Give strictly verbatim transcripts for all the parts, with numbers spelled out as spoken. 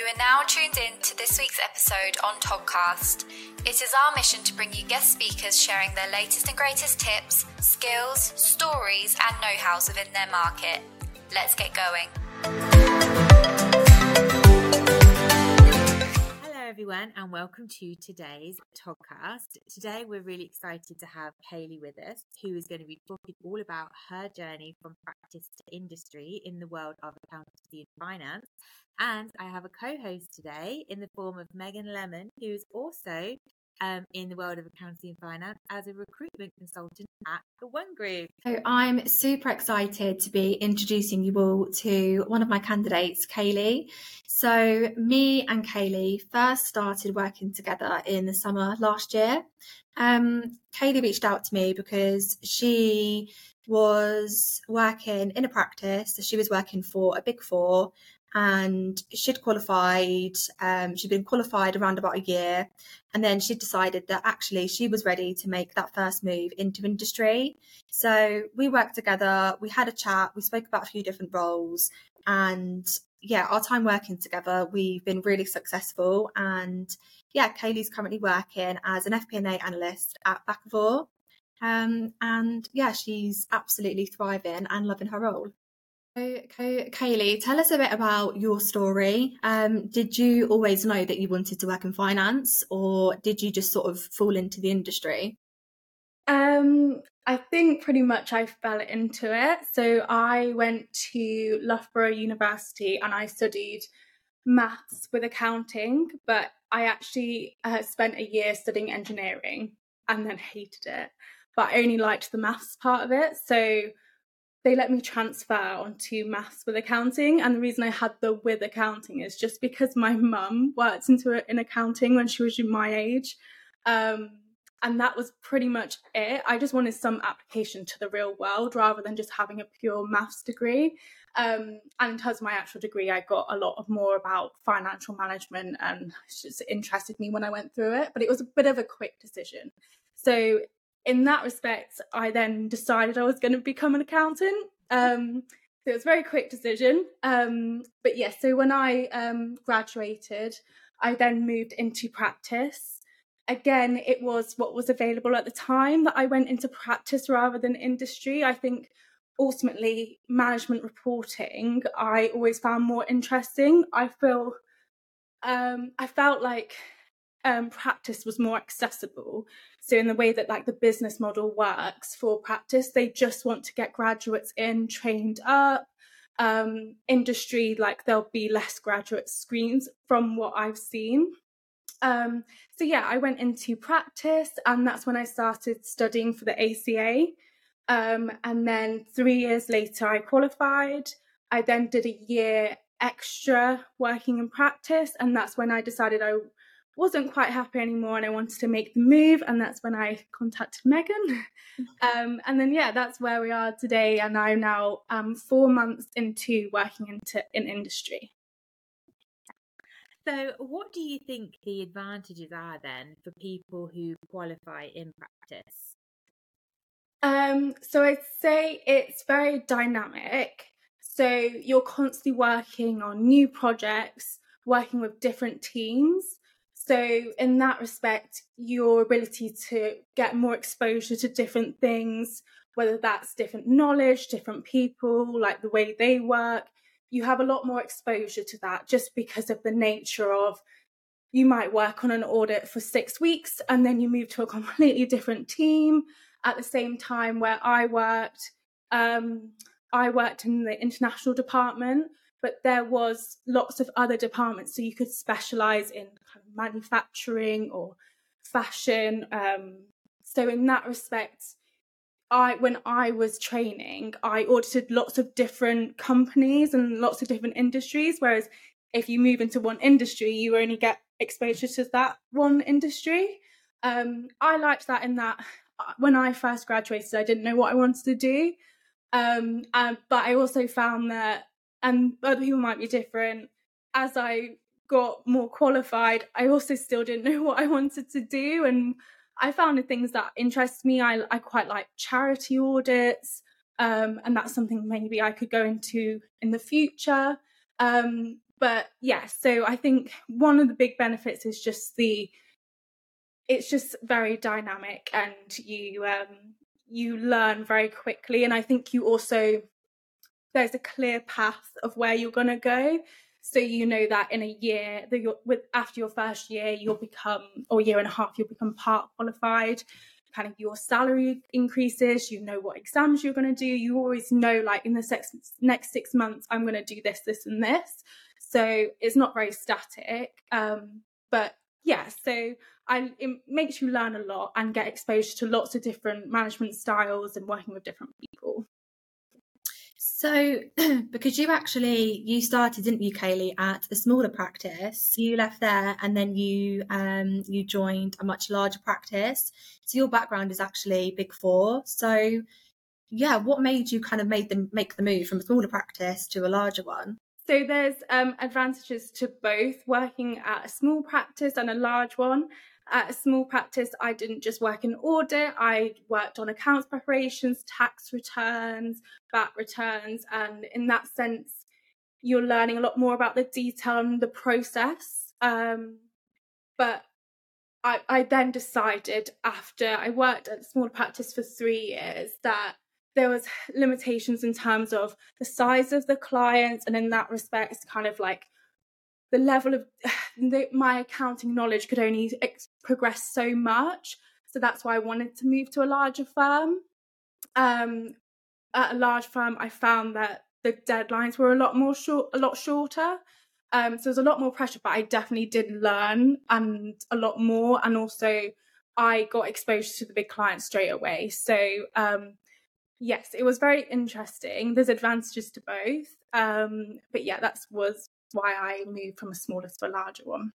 are now tuned in to this week's episode on Toddcast. It is our mission to bring you guest speakers sharing their latest and greatest tips, skills, stories and know-hows within their market. Let's get going. Hello everyone and welcome to today's Toddcast. Today we're really excited to have Kaylee with us, who is going to be talking all about her journey from practice to industry in the world of accountancy and finance. And I have a co-host today in the form of Megan Lemon, who is also um, in the world of accounting and finance as a recruitment consultant at the One Group. So I'm super excited to be introducing you all to one of my candidates, Kaylee. So me and Kaylee first started working together in the summer last year. Um, Kaylee reached out to me because she was working in a practice. So she was working for a Big Four. And she'd qualified, um, she'd been qualified around about a year. And then she decided that actually she was ready to make that first move into industry. So we worked together, we had a chat, we spoke about a few different roles. And yeah, our time working together, we've been really successful. And yeah, Kaylee's currently working as an F P and A analyst at Bakkavor. Um, and yeah, she's absolutely thriving and loving her role. So, Kaylee, tell us a bit about your story. Um, did you always know that you wanted to work in finance, or did you just sort of fall into the industry? Um, I think pretty much I fell into it. So I went to Loughborough University and I studied maths with accounting, but I actually uh, spent a year studying engineering and then hated it. But I only liked the maths part of it. So they let me transfer onto maths with accounting. And the reason I had the with accounting is just because my mum worked into it in accounting when she was my age. Um, and that was pretty much it. I just wanted some application to the real world rather than just having a pure maths degree. Um, and in terms of my actual degree, I got a lot of more about financial management, and it just interested me when I went through it. But it was a bit of a quick decision. So in that respect, I then decided I was going to become an accountant. Um, so it was a very quick decision. Um, but yes, yeah, so when I um, graduated, I then moved into practice. Again, it was what was available at the time that I went into practice rather than industry. I think ultimately management reporting, I always found more interesting. I feel, um, I felt like Um, practice was more accessible. So in the way that like the business model works for practice, they just want to get graduates in, trained up. Um, industry, like there'll be less graduate screens from what I've seen. Um, so yeah, I went into practice and that's when I started studying for the A C A. Um, and then three years later, I qualified. I then did a year extra working in practice. And that's when I decided I wasn't quite happy anymore and I wanted to make the move, and that's when I contacted Megan. um, and then yeah, that's where we are today, and I'm now um, four months into working into in industry. So what do you think the advantages are then for people who qualify in practice? Um, so I'd say it's very dynamic. So you're constantly working on new projects, working with different teams. So in that respect, your ability to get more exposure to different things, whether that's different knowledge, different people, like the way they work, you have a lot more exposure to that just because of the nature of you might work on an audit for six weeks and then you move to a completely different team. At the same time where I worked, um, I worked in the international department, but there was lots of other departments, so you could specialise in kind of manufacturing or fashion. Um, so in that respect, I when I was training, I audited lots of different companies and lots of different industries, whereas if you move into one industry, you only get exposure to that one industry. Um, I liked that in that when I first graduated, I didn't know what I wanted to do. Um, and, but I also found that, and other people might be different, as I got more qualified, I also still didn't know what I wanted to do. And I found the things that interest me. I, I quite like charity audits. Um, and that's something maybe I could go into in the future. Um, but yeah, so I think one of the big benefits is just the, it's just very dynamic, and you um, you learn very quickly. And I think you also, there's a clear path of where you're going to go. So you know that in a year, that you're, with after your first year, you'll become, or year and a half, you'll become part qualified. Kind of your salary increases. You know what exams you're going to do. You always know, like, in the six, next six months, I'm going to do this, this, and this. So it's not very static. Um, but yeah, so I, it makes you learn a lot and get exposed to lots of different management styles and working with different people. So, because you actually, you started, didn't you, Kaylee, at a smaller practice? You left there and then you um you joined a much larger practice. So your background is actually Big Four. So, yeah, what made you kind of made them make the move from a smaller practice to a larger one? So there's um, advantages to both working at a small practice and a large one. At a small practice, I didn't just work in audit, I worked on accounts preparations, tax returns, V A T returns, and in that sense, you're learning a lot more about the detail and the process. Um, but I, I then decided, after I worked at a small practice for three years, that there was limitations in terms of the size of the clients, and in that respect, kind of like the level of the, my accounting knowledge could only ex- progress so much. So that's why I wanted to move to a larger firm. Um, at a large firm, I found that the deadlines were a lot more short, a lot shorter. Um, so there's a lot more pressure, but I definitely did learn and a lot more. And also I got exposed to the big clients straight away. So um, yes, it was very interesting. There's advantages to both. Um, but yeah, that was why I moved from a smaller to a larger one.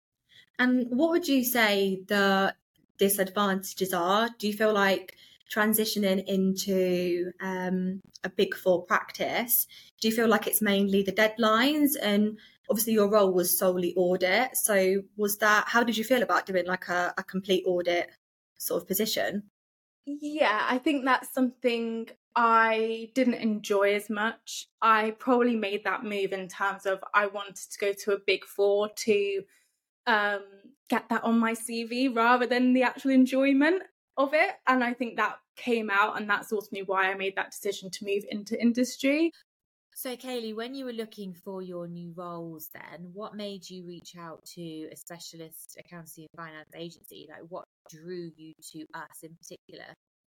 And what would you say the disadvantages are? Do you feel like transitioning into um, a Big Four practice, do you feel like it's mainly the deadlines? And obviously your role was solely audit. So was that, how did you feel about doing like a, a complete audit sort of position? Yeah, I think that's something I didn't enjoy as much. I probably made that move in terms of I wanted to go to a Big Four to um, get that on my C V rather than the actual enjoyment of it. And I think that came out, and that's ultimately why I made that decision to move into industry. So, Kaylee, when you were looking for your new roles then, what made you reach out to a specialist accountancy and finance agency? Like, what drew you to us in particular?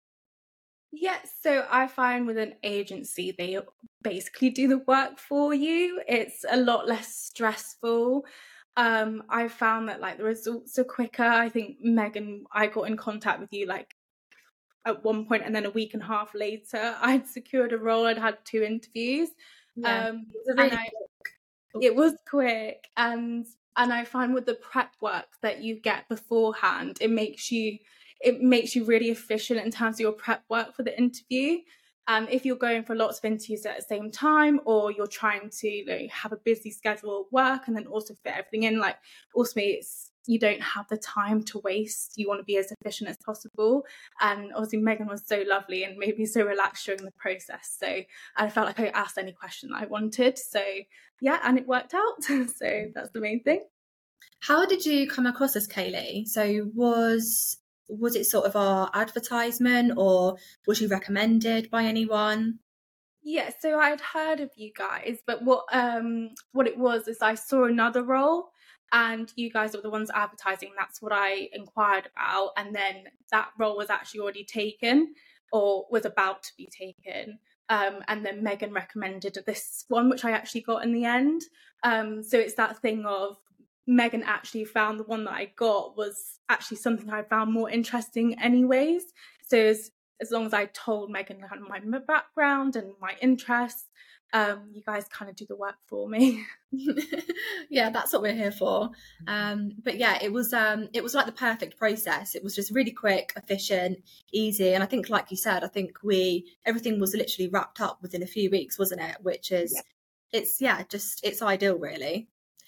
Yeah, so I find with an agency, they basically do the work for you. It's a lot less stressful. Um, I found that like the results are quicker. I think Megan, I got in contact with you like at one point, and then a week and a half later, I'd secured a role. I'd had two interviews. Yeah, um, it was really and I, it was quick, and and I find with the prep work that you get beforehand, it makes you it makes you really efficient in terms of your prep work for the interview. And if you're going for lots of interviews at the same time, or you're trying to, you know, have a busy schedule of work and then also fit everything in, like ultimately it's, you don't have the time to waste. You want to be as efficient as possible. And obviously Megan was so lovely and made me so relaxed during the process. So I felt like I asked any question I wanted. So yeah, and it worked out. So that's the main thing. How did you come across as Kaylee? So was was it sort of our advertisement, or was you recommended by anyone? Yeah, so I'd heard of you guys, but what um what it was is I saw another role, and you guys were the ones advertising. That's what I inquired about, and then that role was actually already taken, or was about to be taken. Um, and then Megan recommended this one, which I actually got in the end. Um, so it's that thing of Megan actually found the one that I got was actually something I found more interesting anyways. So as, as long as I told Megan kind of my background and my interests, um, you guys kind of do the work for me. Yeah, that's what we're here for. Um, but yeah, it was um, it was like the perfect process. It was just really quick, efficient, easy. And I think, like you said, I think we everything was literally wrapped up within a few weeks, wasn't it? Which is, yeah. it's yeah, just it's ideal, really.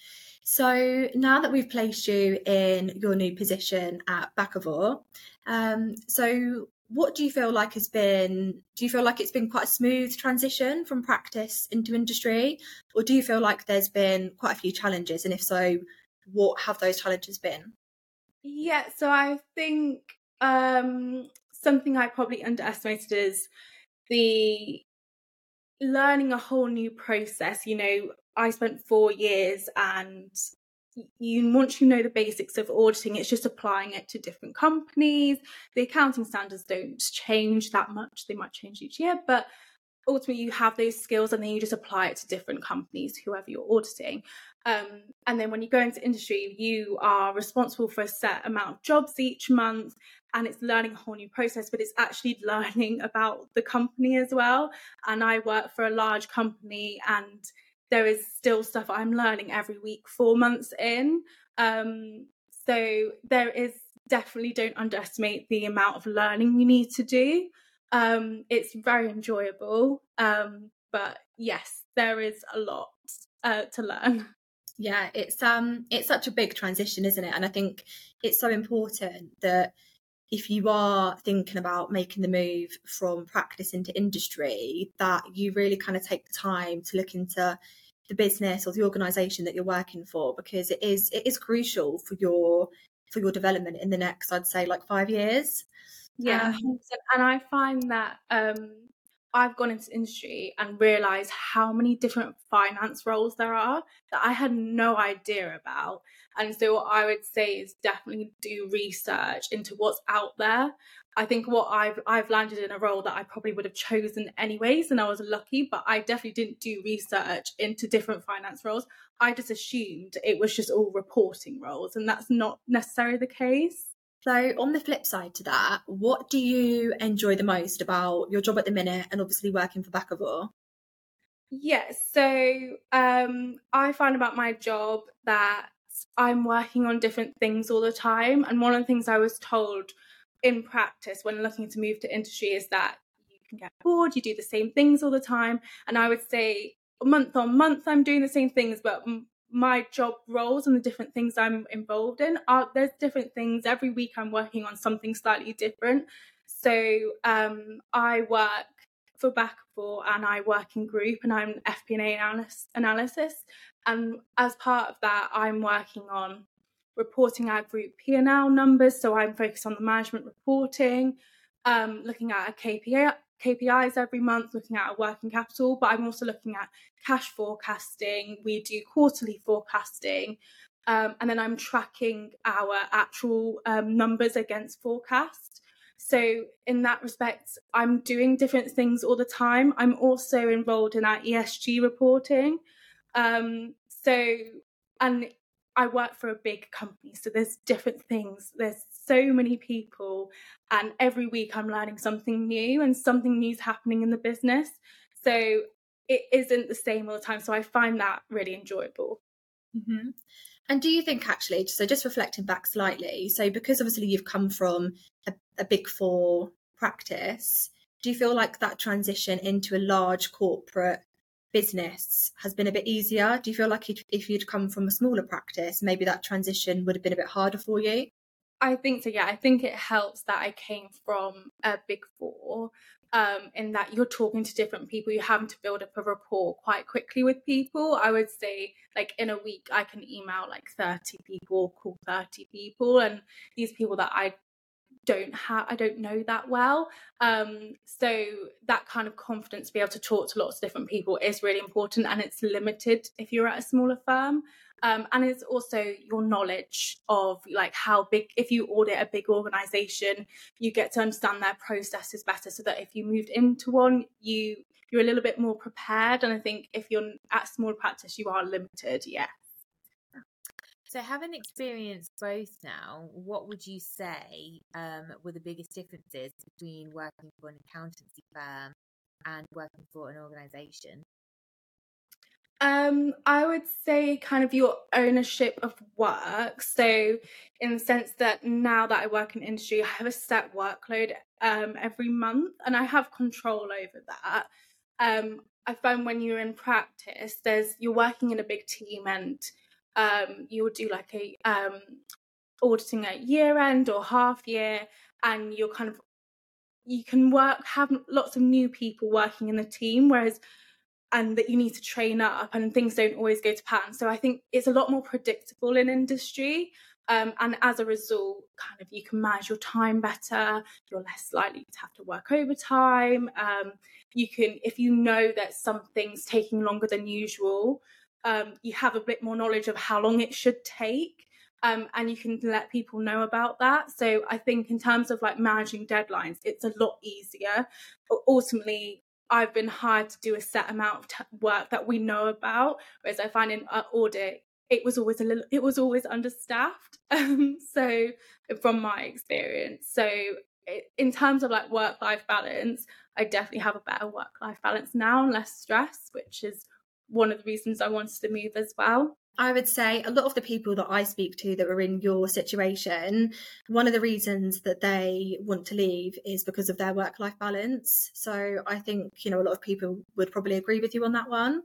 So now that we've placed you in your new position at Bakkavor, um, so what do you feel like has been, do you feel like it's been quite a smooth transition from practice into industry? Or do you feel like there's been quite a few challenges? And if so, what have those challenges been? Yeah, so I think um, something I probably underestimated is the learning a whole new process. You know, I spent four years and you once you know the basics of auditing, it's just applying it to different companies. The accounting standards don't change that much. They might change each year, but ultimately you have those skills and then you just apply it to different companies, whoever you're auditing. Um, and then when you go into industry, you are responsible for a set amount of jobs each month, and it's learning a whole new process, but it's actually learning about the company as well. And I work for a large company, and there is still stuff I'm learning every week, four months in. Um, so there is definitely, don't underestimate the amount of learning you need to do. Um, it's very enjoyable, um, but yes, there is a lot uh, to learn. Yeah, it's um, it's such a big transition, isn't it? And I think it's so important that if you are thinking about making the move from practice into industry, that you really kind of take the time to look into the business or the organisation that you're working for, because it is it is crucial for your for your development in the next, I'd say, like five years. Yeah, Um, and I find that um, I've gone into industry and realised how many different finance roles there are that I had no idea about. And so what I would say is definitely do research into what's out there. I think what I've I've landed in a role that I probably would have chosen anyways, and I was lucky, but I definitely didn't do research into different finance roles. I just assumed it was just all reporting roles, and that's not necessarily the case. So on the flip side to that, what do you enjoy the most about your job at the minute and obviously working for Bakkavor? Yeah, so um, I find about my job that I'm working on different things all the time. And one of the things I was told in practice when looking to move to industry is that you can get bored, you do the same things all the time. And I would say month on month, I'm doing the same things, but m- my job roles and the different things I'm involved in are, there's different things. Every week I'm working on something slightly different. So um, I work for Bakkavor and I work in group, and I'm F P and A analysis, analysis. And as part of that, I'm working on reporting our group P and L numbers. So I'm focused on the management reporting, um, looking at our K P I, K P Is every month, looking at our working capital, but I'm also looking at cash forecasting. We do quarterly forecasting. Um, and then I'm tracking our actual um, numbers against forecast. So in that respect, I'm doing different things all the time. I'm also involved in our E S G reporting. Um, so, and I work for a big company, so there's different things. There's so many people, and every week I'm learning something new, and something new's happening in the business. So it isn't the same all the time. So I find that really enjoyable. Mm-hmm. And do you think actually, so just reflecting back slightly, so because obviously you've come from a, a big four practice, do you feel like that transition into a large corporate business has been a bit easier? Do you feel like if you'd come from a smaller practice, maybe that transition would have been a bit harder for you? I think so, yeah. I think it helps that I came from a big four, um, in that you're talking to different people, you're having to build up a rapport quite quickly with people. I would say, like, in a week, I can email like thirty people, call thirty people, and these people that I don't have, I don't know that well. Um, so that kind of confidence to be able to talk to lots of different people is really important, and it's limited if you're at a smaller firm. Um, and it's also your knowledge of like how big, if you audit a big organization, you get to understand their processes better, so that if you moved into one, you you're a little bit more prepared. And I think if you're at small practice, you are limited. Yeah. So having experienced both now, what would you say um, were the biggest differences between working for an accountancy firm and working for an organisation? Um, I would say kind of your ownership of work. So in the sense that now that I work in industry, I have a set workload um, every month, and I have control over that. Um, I find when you're in practice, there's you're working in a big team, and um, you would do like a um, auditing at year end or half year, and you're kind of you can work, have lots of new people working in the team, whereas, and that you need to train up and things don't always go to plan. So I think it's a lot more predictable in industry. Um, and as a result, kind of you can manage your time better. You're less likely to have to work overtime. Um, you can, if you know that something's taking longer than usual, um, you have a bit more knowledge of how long it should take. Um, and you can let people know about that. So I think in terms of like managing deadlines, it's a lot easier. But ultimately, I've been hired to do a set amount of t- work that we know about, whereas I find in uh, audit, it was always a little, it was always understaffed. Um, so from my experience, so it, in terms of like work-life balance, I definitely have a better work-life balance now and less stress, which is one of the reasons I wanted to move as well. I would say a lot of the people that I speak to that are in your situation, one of the reasons that they want to leave is because of their work-life balance. So I think, you know, a lot of people would probably agree with you on that one.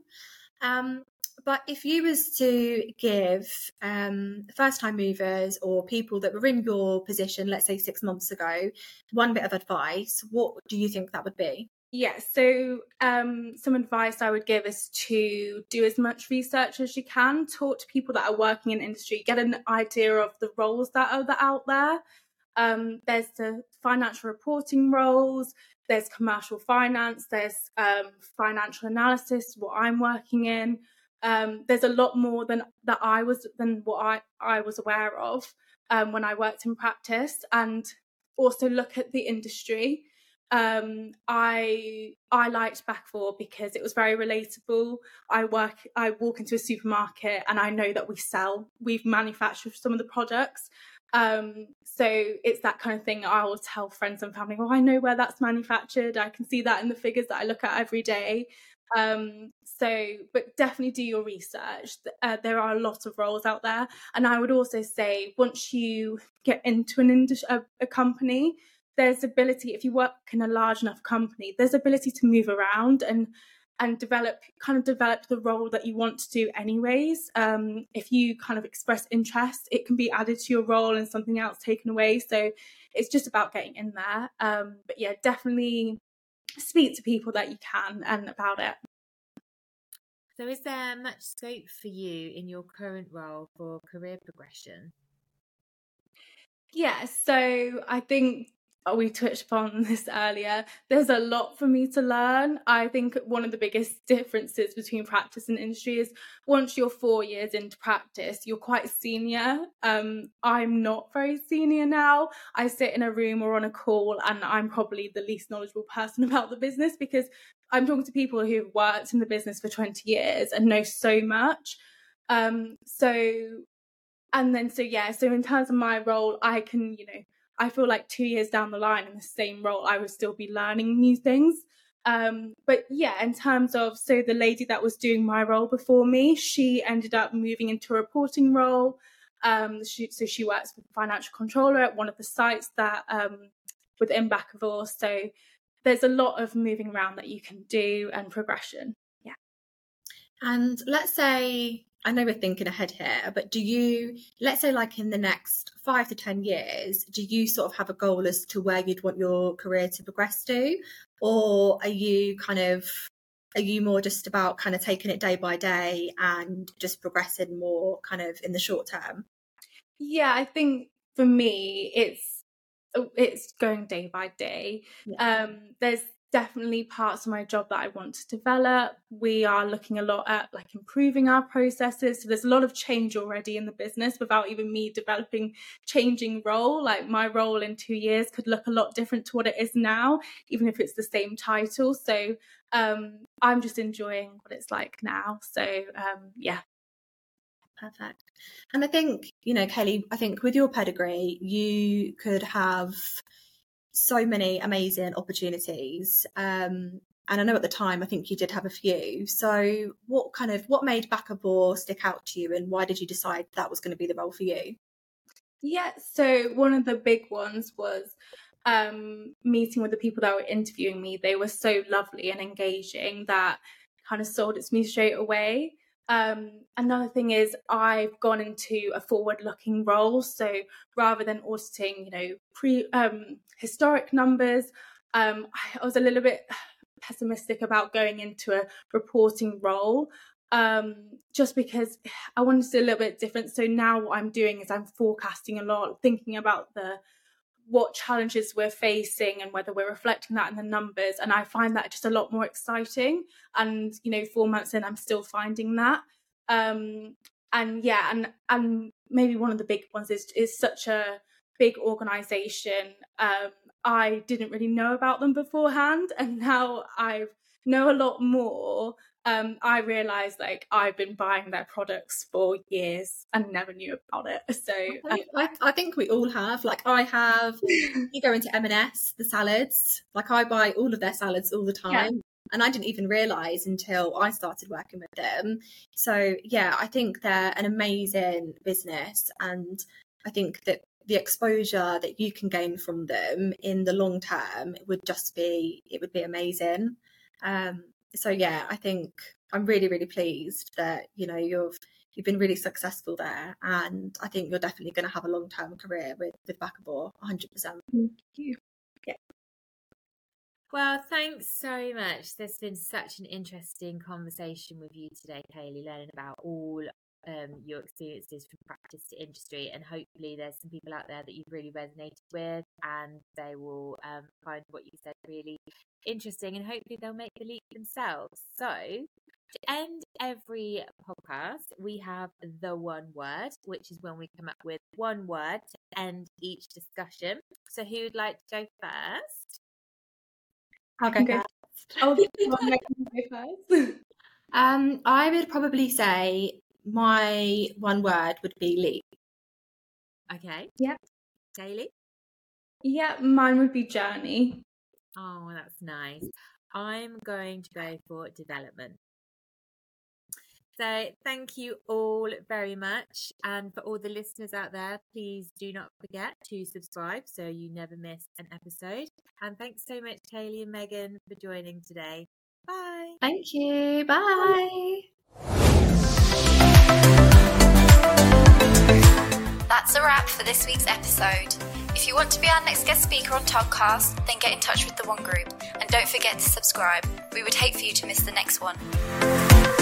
Um, but if you was to give um, first-time movers or people that were in your position, let's say six months ago, one bit of advice, what do you think that would be? Yeah, so um, some advice I would give is to do as much research as you can, talk to people that are working in industry, get an idea of the roles that are out there. Um, there's the financial reporting roles, there's commercial finance, there's um, financial analysis, what I'm working in. Um, there's a lot more than that I was than what I, I was aware of um, when I worked in practice, and also look at the industry. Um, I I liked Back four because it was very relatable. I work I walk into a supermarket and I know that we sell, we've manufactured some of the products. Um, so it's that kind of thing I will tell friends and family, oh, I know where that's manufactured. I can see that in the figures that I look at every day. Um, so, but definitely do your research. Uh, there are a lot of roles out there. And I would also say once you get into an industry, a, a company, there's ability, if you work in a large enough company, there's ability to move around and and develop kind of develop the role that you want to do anyways. Um, if you kind of express interest, it can be added to your role and something else taken away. So it's just about getting in there. Um, but yeah, definitely speak to people that you can and about it. So is there much scope for you in your current role for career progression? Yeah, so I think we touched upon this earlier. There's a lot for me to learn. I think one of the biggest differences between practice and industry is once you're four years into practice, you're quite senior. Um, I'm not very senior now. I sit in a room or on a call and I'm probably the least knowledgeable person about the business because I'm talking to people who've worked in the business for twenty years and know so much. Um, so And then, so yeah, so in terms of my role, I can, you know, I feel like two years down the line in the same role, I would still be learning new things. Um, but yeah, in terms of, so the lady that was doing my role before me, she ended up moving into a reporting role. Um, she, so she works with the financial controller at one of the sites that um, within Back four. So there's a lot of moving around that you can do and progression. Yeah. And let's say, I know we're thinking ahead here, but do you, let's say like in the next five to ten years, do you sort of have a goal as to where you'd want your career to progress to? Or are you kind of, are you more just about kind of taking it day by day and just progressing more kind of in the short term? Yeah, I think for me, it's, it's going day by day. Yeah. Um, there's definitely parts of my job that I want to develop. We are looking a lot at like improving our processes. So there's a lot of change already in the business without even me developing changing role. Like my role in two years could look a lot different to what it is now, even if it's the same title. So um, I'm just enjoying what it's like now. So um, yeah. Perfect. And I think, you know, Kaylee, I think with your pedigree, you could have so many amazing opportunities. Um, and I know at the time, I think you did have a few. So what kind of, what made Back four stick out to you and why did you decide that was going to be the role for you? Yeah, so one of the big ones was um, meeting with the people that were interviewing me. They were so lovely and engaging that kind of sold it to me straight away. Um, another thing is I've gone into a forward-looking role. So rather than auditing, you know, pre um, historic numbers, um, I was a little bit pessimistic about going into a reporting role, um, just because I wanted to do a little bit different. So now what I'm doing is I'm forecasting a lot, thinking about the what challenges we're facing and whether we're reflecting that in the numbers. And I find that just a lot more exciting. And, you know, four months in, I'm still finding that. Um, and yeah, and, and maybe one of the big ones is, is such a big organisation. Um, I didn't really know about them beforehand. And now I know a lot more. Um, I realised like I've been buying their products for years and never knew about it. So I think, I, I think we all have. Like I have. You go into M and S, the salads. Like I buy all of their salads all the time, yeah. And I didn't even realise until I started working with them. So yeah, I think they're an amazing business, and I think that the exposure that you can gain from them in the long term would just be it would be amazing. Um, So yeah, I think I'm really, really pleased that, you know, you've you've been really successful there, and I think you're definitely going to have a long term career with with Bakkavor, one hundred percent. Thank you. Yeah. Well, thanks so much. There's been such an interesting conversation with you today, Kaylee, learning about all um, your experiences from practice to industry, and hopefully there's some people out there that you've really resonated with, and they will um, find what you said really interesting, and hopefully they'll make the leap themselves. So to end every podcast, we have the one word, which is when we come up with one word to end each discussion. So who would like to go first? I'll go first. I'll go first. um, I would probably say my one word would be leap. Okay. Yeah. Kaylee? Yeah, mine would be journey. Oh, that's nice. I'm going to go for development. So thank you all very much. And for all the listeners out there, please do not forget to subscribe so you never miss an episode. And thanks so much, Kaylee and Megan, for joining today. Bye. Thank you. Bye. That's a wrap for this week's episode. If you want to be our next guest speaker on Toddcast, then get in touch with the One Group. And don't forget to subscribe. We would hate for you to miss the next one.